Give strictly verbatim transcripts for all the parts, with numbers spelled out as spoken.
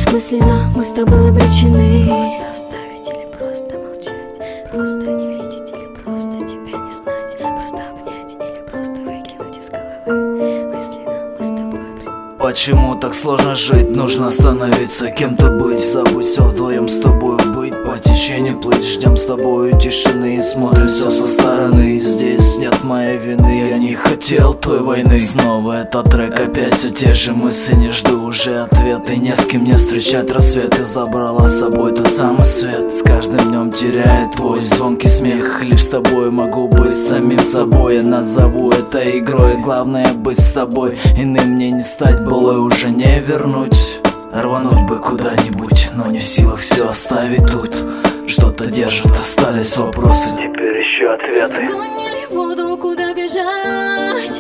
Мысленно мы с тобой обречены. Просто оставить или просто молчать, просто не видеть или просто тебя не знать, просто обнять или просто выкинуть из головы. Мысленно мы с тобой обречены. Почему так сложно жить? Нужно становиться кем-то быть. Забудь все, вдвоем с тобой быть. По течению плыть, ждем с тобою тишины и смотрим все со стороны. Здесь нет моей вины, я не хотел той войны. Снова этот трек, опять все те же мысли. Не жду уже ответы, не с кем мне встречать рассветы. Забрала с собой тот самый свет. С каждым днем теряет твой звонкий смех. Лишь с тобой могу быть самим собой. Я назову это игрой, главное быть с тобой. Иным мне не стать, былое уже не вернуть. Рвануть бы куда-нибудь, но не в силах все оставить тут. Что-то держит, остались вопросы, теперь еще ответы. Огонь или воду, куда бежать?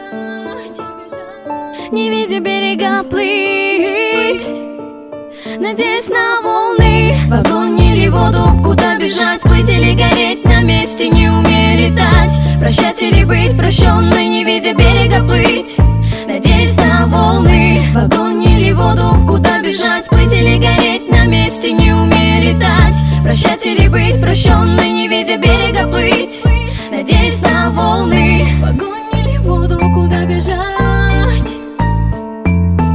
Не видя берега плыть, надеясь на волны. В огонь или воду, куда бежать? Плыть или гореть, на месте не умея летать. Прощать или быть прощенной, не видя берега плыть, надеясь на волны. В огонь или воду, куда бежать? Плыть или гореть, на месте не умея летать. Прощать или быть прощенной, не видя берега плыть, надеясь на волны. В огонь или воду, куда бежать?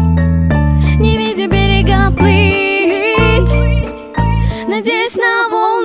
Не видя берега плыть, надеясь на волны.